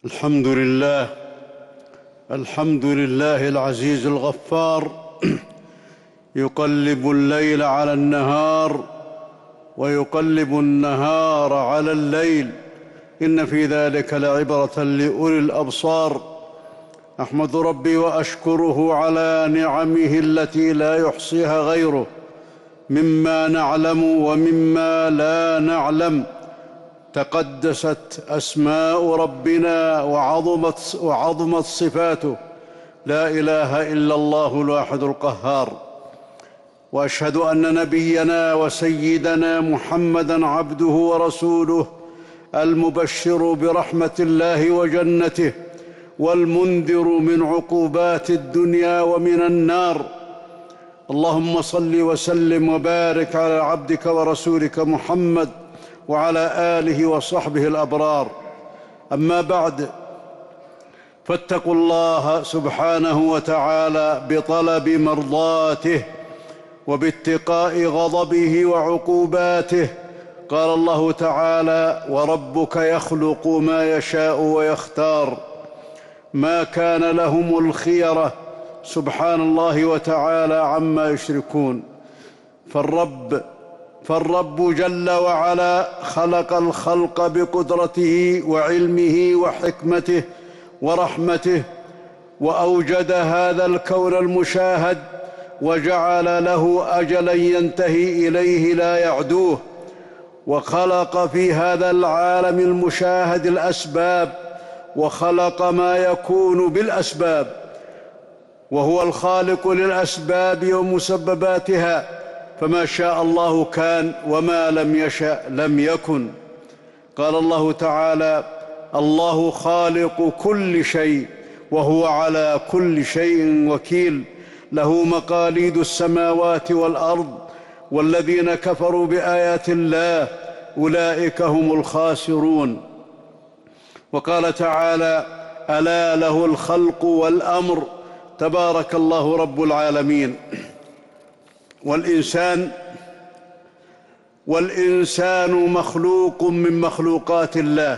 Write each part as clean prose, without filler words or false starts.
الحمد لله. الحمد لله العزيز الغفار، يقلب الليل على النهار ويقلب النهار على الليل، إن في ذلك لعبرة لأولي الأبصار. أحمد ربي وأشكره على نعمه التي لا يحصيها غيره، مما نعلم ومما لا نعلم. تقدست أسماء ربنا وعظمت صفاته. لا إله إلا الله الواحد القهار. وأشهد أن نبينا وسيدنا محمدًا عبده ورسوله، المبشر برحمة الله وجنته، والمنذر من عقوبات الدنيا ومن النار. اللهم صل وسلم وبارك على عبدك ورسولك محمد وعلى آله وصحبه الأبرار. أما بعد، فاتقوا الله سبحانه وتعالى بطلب مرضاته وباتقاء غضبه وعقوباته. قال الله تعالى: وربك يخلق ما يشاء ويختار. ما كان لهم الخيرة، سبحان الله وتعالى عما يشركون. فالرب جل وعلا خلق الخلق بقدرته وعلمه وحكمته ورحمته، وأوجد هذا الكون المشاهد، وجعل له أجلاً ينتهي إليه لا يعدوه، وخلق في هذا العالم المشاهد الأسباب، وخلق ما يكون بالأسباب، وهو الخالق للأسباب ومسبباتها. فما شاء الله كان، وما لم يشأ لم يكن. قال الله تعالى: الله خالق كل شيء وهو على كل شيء وكيل، له مقاليد السماوات والأرض، والذين كفروا بآيات الله أولئك هم الخاسرون. وقال تعالى: ألا له الخلق والأمر، تبارك الله رب العالمين. والإنسان مخلوق من مخلوقات الله،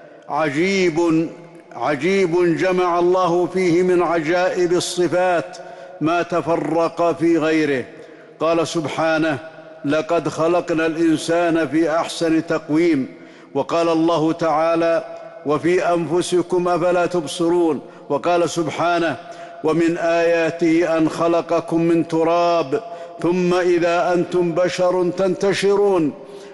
عجيب جمع الله فيه من عجائب الصفات ما تفرق في غيره. قال سبحانه: لقد خلقنا الإنسان في أحسن تقويم. وقال الله تعالى: وفي أنفسكم أفلا تبصرون. وقال سبحانه: ومن آياته أن خلقكم من تراب ثم إذا أنتم بشر تنتشرون.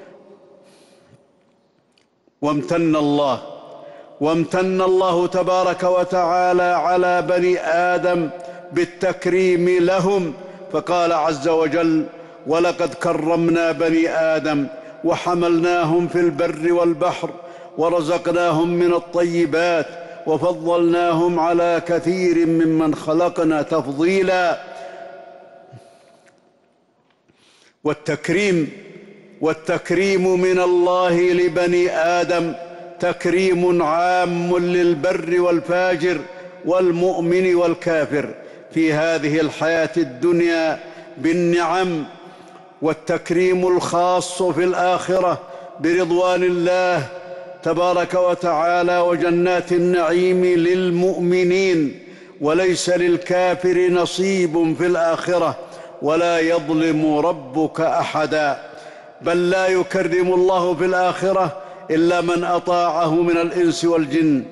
وامتن الله تبارك وتعالى على بني آدم بالتكريم لهم، فقال عز وجل: ولقد كرمنا بني آدم وحملناهم في البر والبحر ورزقناهم من الطيبات وفضلناهم على كثير ممن خلقنا تفضيلا. والتكريم من الله لبني آدم تكريم عام للبر والفاجر والمؤمن والكافر في هذه الحياة الدنيا بالنعم، والتكريم الخاص في الآخرة برضوان الله تبارك وتعالى وجنات النعيم للمؤمنين. وليس للكافر نصيب في الآخرة، ولا يظلم ربك أحدا، بل لا يكرم الله في الآخرة إلا من أطاعه من الإنس والجن.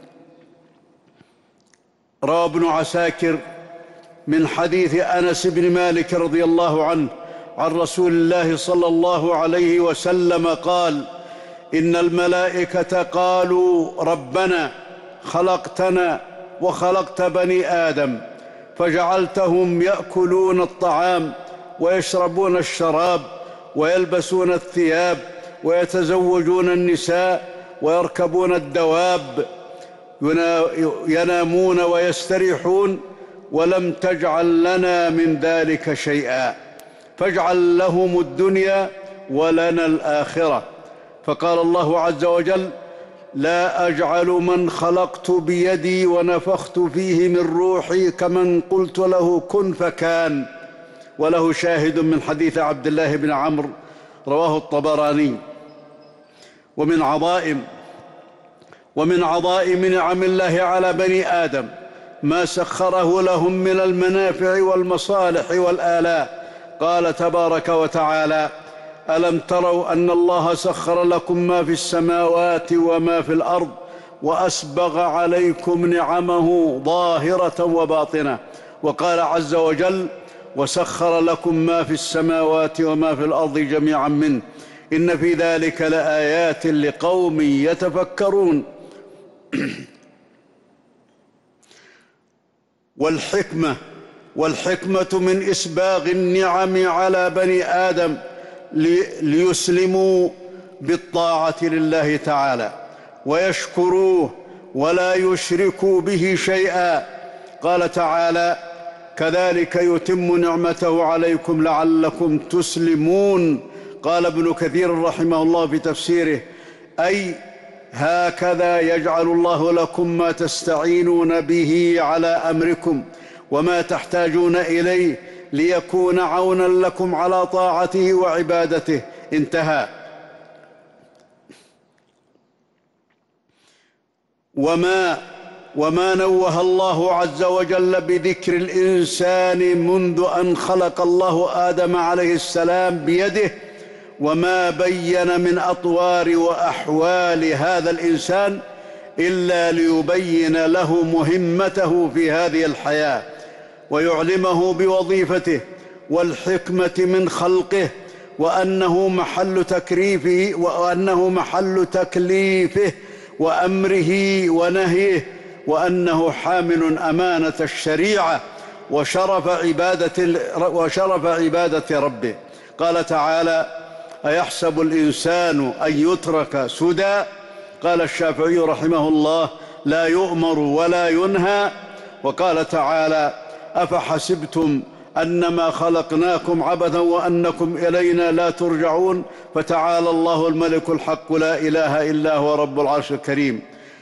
روى ابن عساكر من حديث أنس بن مالك رضي الله عنه عن رسول الله صلى الله عليه وسلم قال: إن الملائكة قالوا: ربنا خلقتنا وخلقت بني آدم، فجعلتهم يأكلون الطعام ويشربون الشراب ويلبسون الثياب ويتزوجون النساء ويركبون الدواب، ينامون ويستريحون، ولم تجعل لنا من ذلك شيئا، فاجعل لهم الدنيا ولنا الآخرة. فقال الله عز وجل: لا أجعل من خلقت بيدي ونفخت فيه من روحي كمن قلت له كن فكان. وله شاهد من حديث عبد الله بن عمرو رواه الطبراني. ومن عظائم ومن عظائم نعم الله على بني آدم ما سخره لهم من المنافع والمصالح والآلاء. قال تبارك وتعالى: ألم تروا أن الله سخر لكم ما في السماوات وما في الأرض وأسبغ عليكم نعمه ظاهرة وباطنة. وقال عز وجل: وسخر لكم ما في السماوات وما في الأرض جميعا منه إن في ذلك لآيات لقوم يتفكرون. والحكمة من إسباغ النعم على بني آدم ليسلموا بالطاعة لله تعالى ويشكروه ولا يشركوا به شيئا. قال تعالى: كذلك يتم نعمته عليكم لعلكم تسلمون. قال ابن كثير رحمه الله في تفسيره: أي هكذا يجعل الله لكم ما تستعينون به على أمركم وما تحتاجون إليه ليكون عونا لكم على طاعته وعبادته. انتهى. وما نوه الله عز وجل بذكر الإنسان منذ أن خلق الله آدم عليه السلام بيده، وما بين من أطوار وأحوال هذا الإنسان إلا ليبين له مهمته في هذه الحياة ويعلمه بوظيفته والحكمة من خلقه وأنه محل تكليفه وأمره ونهيه، وأنه حامل أمانة الشريعة وشرف عبادة ربه. قال تعالى: أيحسب الإنسان أن يترك سدى؟ قال الشافعي رحمه الله: لا يؤمر ولا ينهى. وقال تعالى: أفحسبتم أنما خلقناكم عبثا وأنكم إلينا لا ترجعون. فتعالى الله الملك الحق لا إله إلا هو رب العرش الكريم.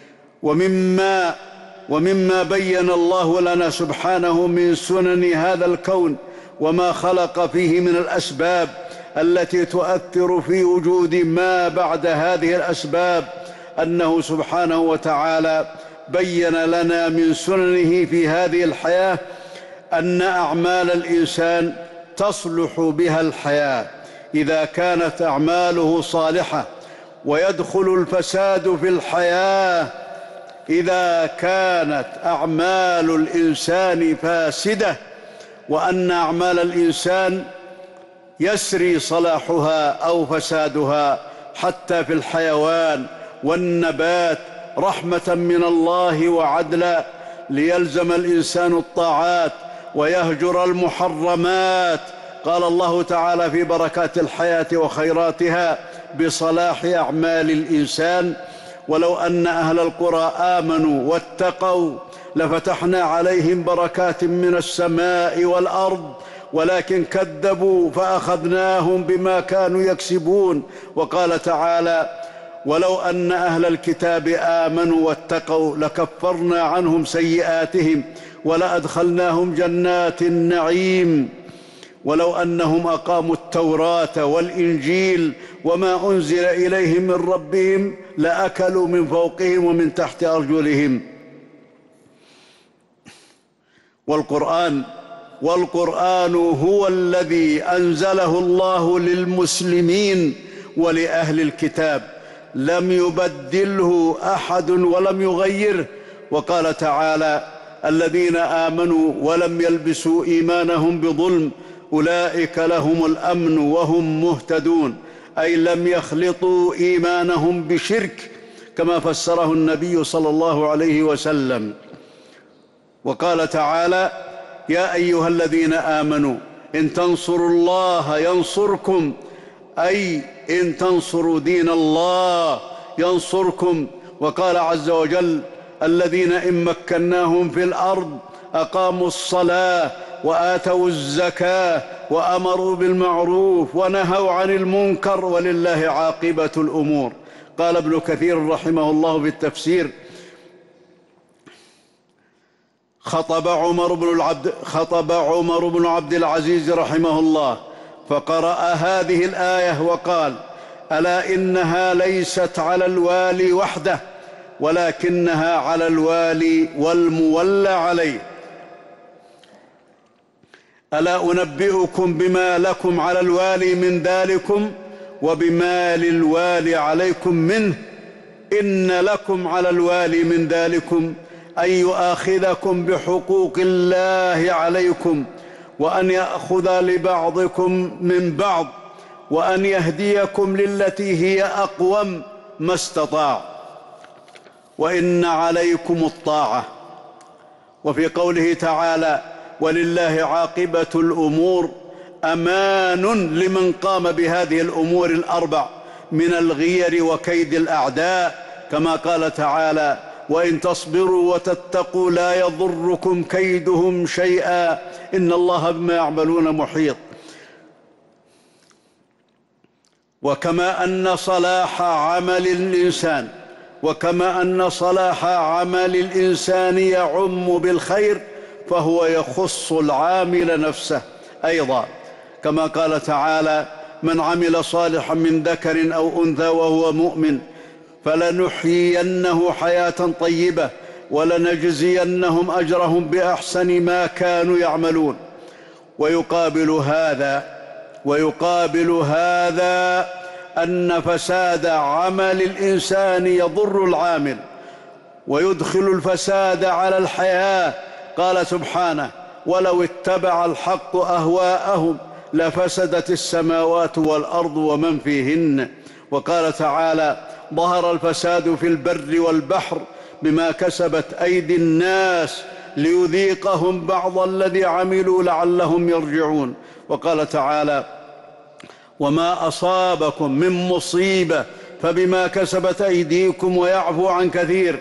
ومما بين الله لنا سبحانه من سنن هذا الكون وما خلق فيه من الأسباب التي تؤثر في وجود ما بعد هذه الأسباب، أنه سبحانه وتعالى بين لنا من سننه في هذه الحياة أن أعمال الإنسان تصلح بها الحياة إذا كانت أعماله صالحة، ويدخل الفساد في الحياة إذا كانت أعمال الإنسان فاسدة، وأن أعمال الإنسان يسري صلاحها أو فسادها حتى في الحيوان والنبات رحمة من الله وعدلا، ليلزم الإنسان الطاعات ويهجر المحرمات. قال الله تعالى في بركات الحياة وخيراتها بصلاح أعمال الإنسان: ولو أن أهل القرى آمنوا واتقوا لفتحنا عليهم بركات من السماء والأرض ولكن كذبوا فأخذناهم بما كانوا يكسبون. وقال تعالى: ولو أن أهل الكتاب آمنوا واتقوا لكفرنا عنهم سيئاتهم ولأدخلناهم جنات النعيم. ولو أنهم أقاموا التوراة والإنجيل وما أنزل إليهم من ربهم لأكلوا من فوقهم ومن تحت أرجلهم. والقرآن هو الذي أنزله الله للمسلمين ولأهل الكتاب، لم يبدله أحد ولم يغيره. وقال تعالى: الذين آمنوا ولم يلبسوا إيمانهم بظلم أولئك لهم الأمن وهم مهتدون، أي لم يخلطوا إيمانهم بشرك كما فسره النبي صلى الله عليه وسلم. وقال تعالى: يا أيها الذين آمنوا إن تنصروا الله ينصركم، أي إن تنصروا دين الله ينصركم. وقال عز وجل: الذين إن مكناهم في الأرض أقاموا الصلاة وآتوا الزكاة وأمروا بالمعروف ونهوا عن المنكر ولله عاقبة الأمور. قال ابن كثير رحمه الله في التفسير: خطب عمر بن عبد العزيز رحمه الله فقرأ هذه الآية وقال: ألا إنها ليست على الوالي وحده ولكنها على الوالي والمولى عليه. ألا أنبئكم بما لكم على الوالي من ذلكم وبما للوالي عليكم منه؟ إن لكم على الوالي من ذلكم أن يؤاخذكم بحقوق الله عليكم، وأن يأخذ لبعضكم من بعض، وأن يهديكم للتي هي أقوم ما استطاع، وإن عليكم الطاعة. وفي قوله تعالى: ولله عاقبة الأمور، أمان لمن قام بهذه الأمور الأربع من الغير وكيد الأعداء، كما قال تعالى: وإن تصبروا وتتقوا لا يضركم كيدهم شيئا إن الله بما يعملون محيط. وكما أن صلاح عمل الإنسان يعم بالخير، فهو يخص العامل نفسه أيضا، كما قال تعالى: من عمل صالحا من ذكر أو أنثى وهو مؤمن فلنحيينه حياة طيبة ولنجزينهم أجرهم بأحسن ما كانوا يعملون. ويقابل هذا أن فساد عمل الإنسان يضر العامل ويدخل الفساد على الحياة. قال سبحانه: ولو اتبع الحق أهواءهم لفسدت السماوات والأرض ومن فيهن. وقال تعالى: ظهر الفساد في البر والبحر بما كسبت أيدي الناس ليذيقهم بعض الذي عملوا لعلهم يرجعون. وقال تعالى: وما أصابكم من مصيبة فبما كسبت أيديكم ويعفو عن كثير.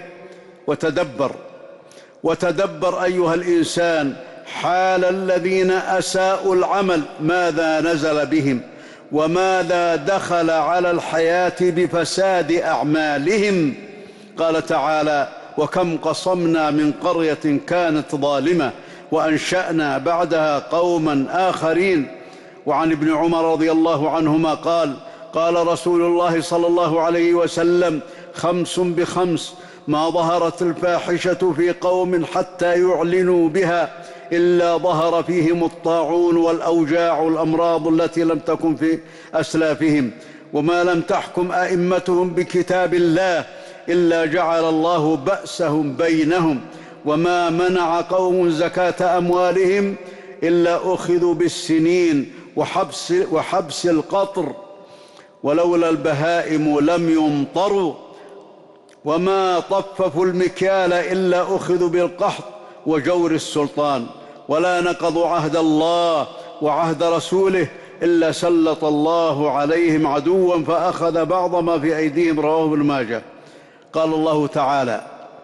وتدبر أيها الإنسان حال الذين أساءوا العمل، ماذا نزل بهم وماذا دخل على الحياة بفساد أعمالهم. قال تعالى: وكم قصمنا من قرية كانت ظالمة وأنشأنا بعدها قوما آخرين. وعن ابن عمر رضي الله عنهما قال: قال رسول الله صلى الله عليه وسلم: 5 بخمس ما ظهرت الفاحشة في قوم حتى يعلنوا بها إلا ظهر فيهم الطاعون والأوجاع والأمراض التي لم تكن في أسلافهم، وما لم تحكم أئمتهم بكتاب الله إلا جعل الله بأسهم بينهم، وما منع قوم زكاة أموالهم إلا أخذوا بالسنين وحبس القطر، ولولا البهائم لم يمطروا، وما طففوا المكيال إلا أخذوا بالقحط وجور السلطان، ولا نقضوا عهد الله وعهد رسوله إلا سلط الله عليهم عدوا فأخذ بعض ما في أيديهم. رواه ابن ماجه. قال الله تعالى: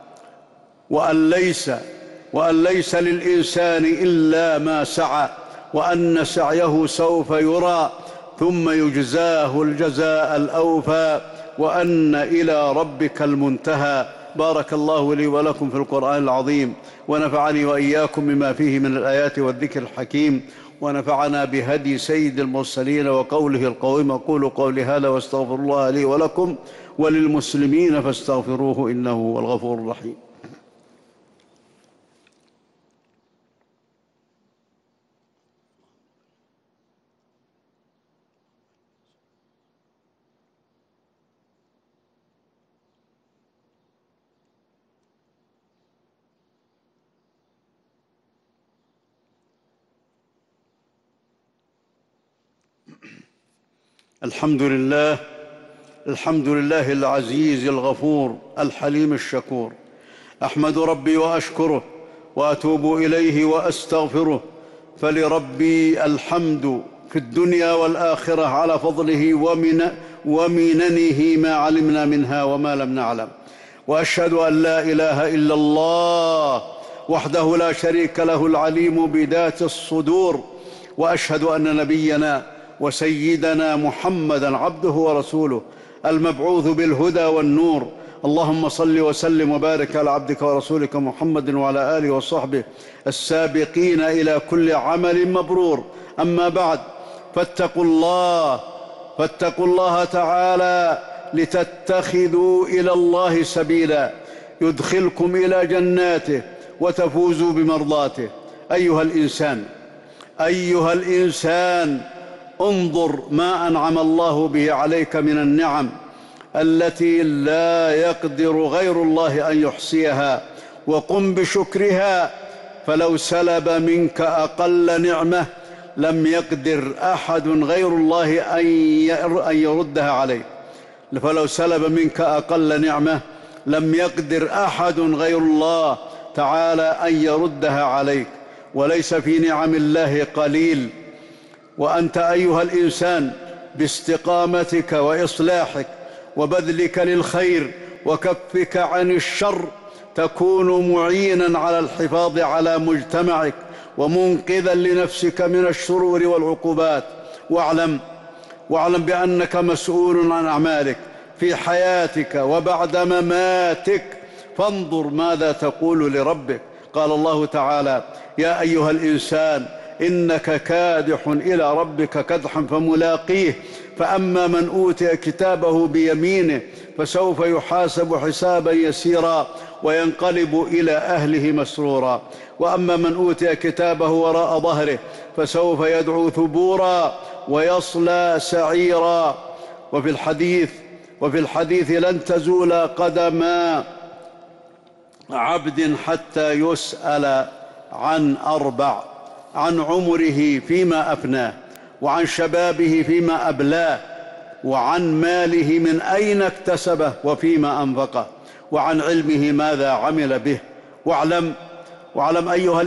وأن ليس للإنسان إلا ما سعى وأن سعيه سوف يرى ثم يجزاه الجزاء الأوفى وأن إلى ربك المنتهى. بارك الله لي ولكم في القرآن العظيم، ونفعني وإياكم بما فيه من الآيات والذكر الحكيم، ونفعنا بهدي سيد المرسلين وقوله القويم. أقول قولي هذا واستغفر الله لي ولكم وللمسلمين فاستغفروه إنه هو الغفور الرحيم. الحمد لله العزيز الغفور الحليم الشكور. أحمد ربي وأشكره وأتوب إليه وأستغفره، فلربي الحمد في الدنيا والآخرة على فضله ومننه ما علمنا منها وما لم نعلم. وأشهد أن لا إله إلا الله وحده لا شريك له العليم بذات الصدور، وأشهد أن نبينا وسيدنا محمدًا عبده ورسوله المبعوث بالهدى والنور. اللهم صل وسلم وبارك على عبدك ورسولك محمد وعلى آله وصحبه السابقين إلى كل عمل مبرور. أما بعد، فاتقوا الله تعالى لتتخذوا إلى الله سبيلا، يدخلكم إلى جناته وتفوزوا بمرضاته. أيها الإنسان انظر ما أنعم الله به عليك من النعم التي لا يقدر غير الله أن يحصيها، وقم بشكرها، فلو سلب منك أقل نعمة لم يقدر أحد غير الله أن يردها عليك. فلو سلب منك أقل نعمة لم يقدر أحد غير الله تعالى أن يردها عليك، وليس في نعم الله قليل. وأنت أيها الإنسان باستقامتك وإصلاحك وبذلك للخير وكفك عن الشر تكون معينا على الحفاظ على مجتمعك ومنقذا لنفسك من الشرور والعقوبات. واعلم بأنك مسؤول عن أعمالك في حياتك وبعد مماتك، فانظر ماذا تقول لربك. قال الله تعالى: يا أيها الإنسان إنك كادح إلى ربك كدحا فملاقيه، فأما من أوتي كتابه بيمينه فسوف يحاسب حسابا يسيرا وينقلب إلى أهله مسرورا، وأما من أوتي كتابه وراء ظهره فسوف يدعو ثبورا ويصلى سعيرا. وفي الحديث لن تزول قدما عبد حتى يسأل عن أربع: عن عمره فيما أفناه، وعن شبابه فيما أبلاه، وعن ماله من أين اكتسبه وفيما أنفقه، وعن علمه ماذا عمل به. واعلم أيها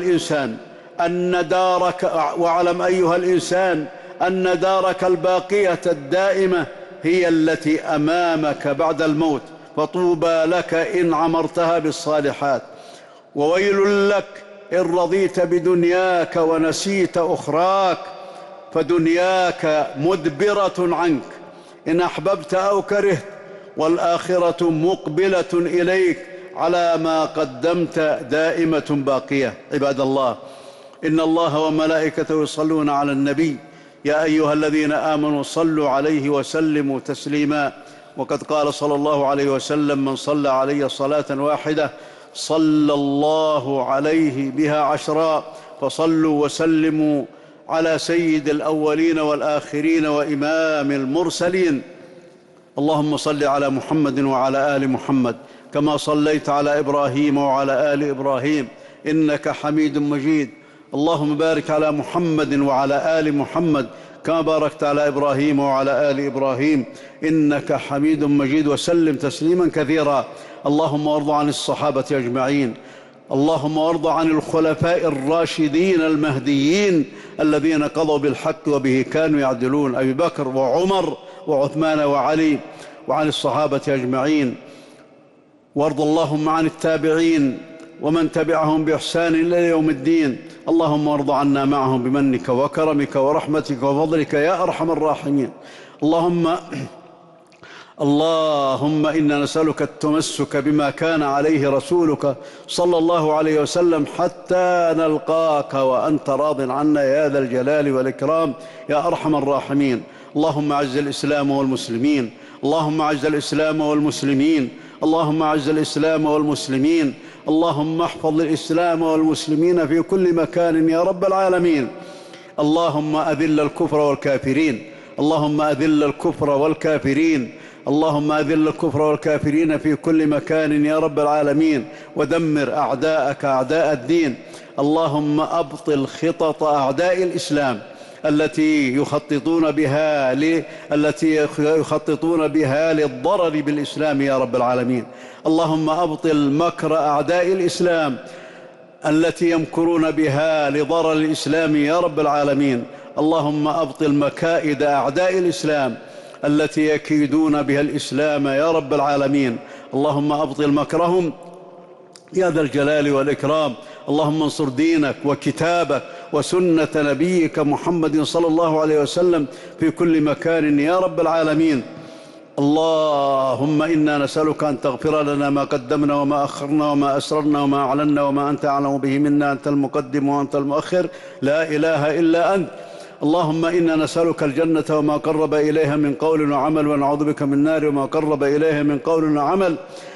الإنسان أن دارك الباقية الدائمة هي التي أمامك بعد الموت، فطوبى لك إن عمرتها بالصالحات، وويل لك إن رضيت بدنياك ونسيت أخراك، فدنياك مدبرة عنك إن أحببت أو كرهت، والآخرة مقبلة إليك على ما قدمت دائمة باقية. عباد الله، إن الله وملائكته يصلون على النبي، يا أيها الذين آمنوا صلوا عليه وسلموا تسليما. وقد قال صلى الله عليه وسلم: من صلى علي صلاة واحدة صلى الله عليه بها 10. فصلوا وسلموا على سيد الأولين والآخرين وإمام المرسلين. اللهم صل على محمد وعلى آل محمد كما صليت على إبراهيم وعلى آل إبراهيم إنك حميد مجيد. اللهم بارك على محمد وعلى آل محمد كما باركت على إبراهيم وعلى آل إبراهيم إنك حميد مجيد، وسلم تسليما كثيرا. اللهم وارض عن الصحابة أجمعين. اللهم وارض عن الخلفاء الراشدين المهديين الذين قضوا بالحق وبه كانوا يعدلون: أبي بكر وعمر وعثمان وعلي، وعن الصحابة أجمعين. وارض اللهم عن التابعين ومن تبعهم بإحسان إلى يوم الدين. اللهم وارض عنا معهم بمنك وكرمك ورحمتك وفضلك يا أرحم الراحمين. اللهم إنا نسألك التمسك بما كان عليه رسولك صلى الله عليه وسلم حتى نلقاك وأنت راض عنا يا ذا الجلال والإكرام يا أرحم الراحمين. اللهم أعز الإسلام والمسلمين، اللهم أعز الإسلام والمسلمين، اللهم أعز الإسلام والمسلمين، اللهم احفظ الإسلام والمسلمين في كل مكان يا رب العالمين. اللهم أذل الكفر والكافرين، اللهم أذل الكفر والكافرين، اللهم أذل الكفر والكافرين في كل مكان يا رب العالمين، ودمر أعداءك أعداء الدين. اللهم أبطل خطط أعداء الإسلام التي يخططون بها للضرر بالإسلام يا رب العالمين. اللهم أبطل مكر أعداء الإسلام التي يمكرون بها لضرر الإسلام يا رب العالمين. اللهم أبطل مكائد أعداء الإسلام التي يكيدون بها الإسلام يا رب العالمين. اللهم أبطل مكرهم يا ذا الجلال والإكرام. اللهم انصر دينك وكتابك وسنة نبيك محمد صلى الله عليه وسلم في كل مكان يا رب العالمين. اللهم إنا نسألك أن تغفر لنا ما قدمنا وما أخرنا وما أسررنا وما أعلنا وما أنت أعلم به منا، أنت المقدم وأنت المؤخر، لا إله إلا أنت. اللهم إنا نسألك الجنة وما قرب إليها من قول وعمل، ونعوذ بك من النار وما قرب إليها من قول وعمل.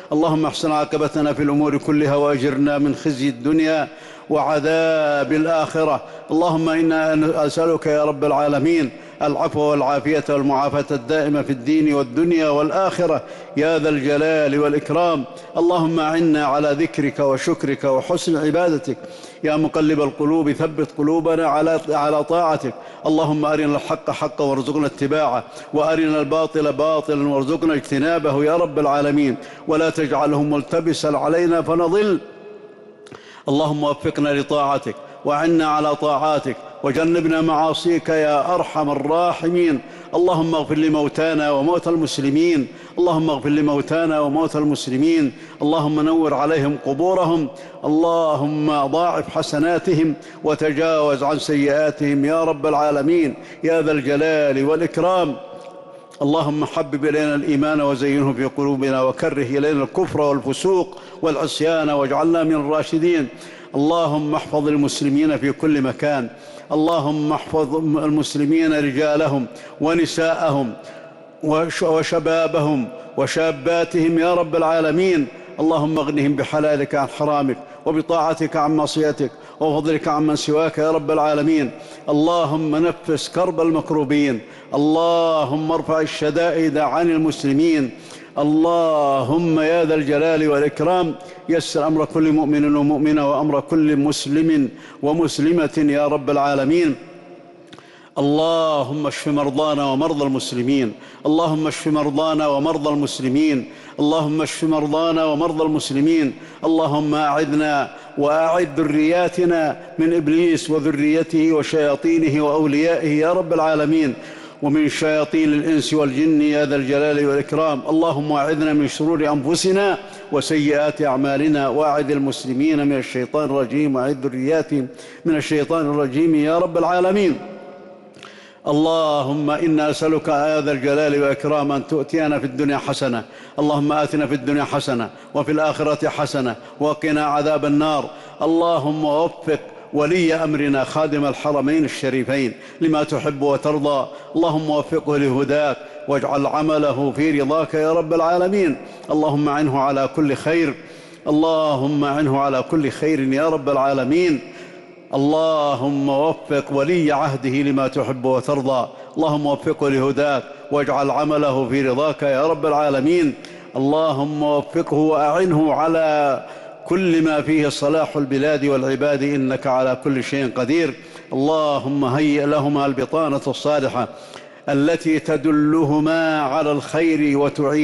اللهم احسن عاقبتنا في الأمور كلها وأجرنا من خزي الدنيا وعذاب الآخرة. اللهم إنا أسألك يا رب العالمين العفو والعافية والمعافاة الدائمة في الدين والدنيا والآخرة يا ذا الجلال والإكرام. اللهم أعنا على ذكرك وشكرك وحسن عبادتك يا مقلب القلوب، ثبت قلوبنا على طاعتك. اللهم أرنا الحق حقا وارزقنا اتباعه، وأرنا الباطل باطلا وارزقنا اجتنابه يا رب العالمين، ولا تجعله ملتبسا علينا فنضل. اللهم وفقنا لطاعتك وأعنا على طاعاتك وجنبنا معاصيك يا أرحم الراحمين. اللهم اغفر لموتانا وموتى المسلمين، اللهم اغفر لموتانا وموتى المسلمين، اللهم نور عليهم قبورهم، اللهم ضاعف حسناتهم وتجاوز عن سيئاتهم يا رب العالمين يا ذا الجلال والإكرام. اللهم حبب إلينا الإيمان وزينه في قلوبنا، وكره إلينا الكفر والفسوق والعصيان واجعلنا من الراشدين. اللهم احفظ المسلمين في كل مكان، اللهم احفظ المسلمين رجالهم ونساءهم وشبابهم وشاباتهم يا رب العالمين. اللهم اغنهم بحلالك عن حرامك وبطاعتك عن معصيتك وفضلك عن من سواك يا رب العالمين. اللهم نفس كرب المكروبين، اللهم ارفع الشدائد عن المسلمين. اللهم يا ذا الجلال والإكرام يسر أمر كل مؤمن ومؤمنة وأمر كل مسلم ومسلمة يا رب العالمين. اللهم اشف مرضانا ومرضى المسلمين، اللهم اشف مرضانا ومرضى المسلمين، اللهم اشف مرضانا ومرضى المسلمين. اللهم أعذنا وأعذ ذرياتنا من إبليس وذريته وشياطينه وأوليائه يا رب العالمين، ومن شياطين الإنس والجن يا ذا الجلال والإكرام. اللهم أعذنا من شرور أنفسنا وسيئات أعمالنا، وأعذ المسلمين من الشيطان الرجيم، وأعذ ذرياتهم من الشيطان الرجيم يا رب العالمين. اللهم إنا نسألك يا ذا الجلال والإكرام أن تؤتينا في الدنيا حسنة، اللهم آتنا في الدنيا حسنة وفي الآخرة حسنة وقنا عذاب النار. اللهم وفق ولي أمرنا خادم الحرمين الشريفين لما تحب وترضى، اللهم وفقه لهداك واجعل عمله في رضاك يا رب العالمين. اللهم عنه على كل خير، اللهم عنه على كل خير يا رب العالمين. اللهم وفق ولي عهده لما تحب وترضى، اللهم وفقه لهداك واجعل عمله في رضاك يا رب العالمين. اللهم وفقه وأعنه على كل ما فيه صلاح البلاد والعباد، إنك على كل شيء قدير. اللهم هيئ لهما البطانة الصالحة التي تدلهما على الخير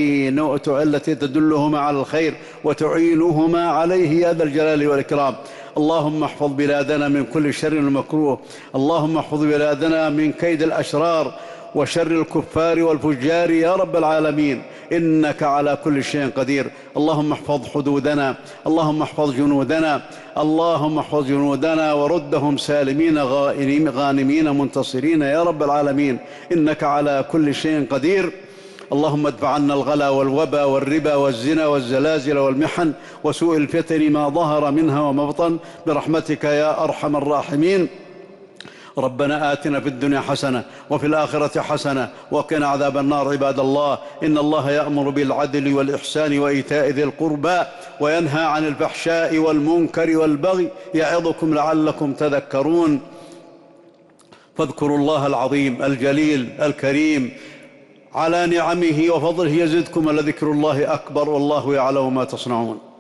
وتعينهما عليه يا ذا الجلال والإكرام. اللهم احفظ بلادنا من كل شر ومكروه، اللهم احفظ بلادنا من كيد الأشرار وشر الكفار والفجار يا رب العالمين، إنك على كل شيء قدير. اللهم احفظ حدودنا، اللهم احفظ جنودنا، اللهم احفظ جنودنا وردهم سالمين غانمين منتصرين يا رب العالمين، إنك على كل شيء قدير. اللهم ادفع عنا الغلا والوبا والربا والزنا والزلازل والمحن وسوء الفتن ما ظهر منها وما بطن برحمتك يا أرحم الراحمين. ربنا آتنا في الدنيا حسنة وفي الآخرة حسنة وقنا عذاب النار. عباد الله، إن الله يأمر بالعدل والإحسان وإيتاء ذي القربى وينهى عن الفحشاء والمنكر والبغي يعظكم لعلكم تذكرون. فاذكروا الله العظيم الجليل الكريم على نعمه وفضله يزدكم، ولذكر الله أكبر، والله يعلم ما تصنعون.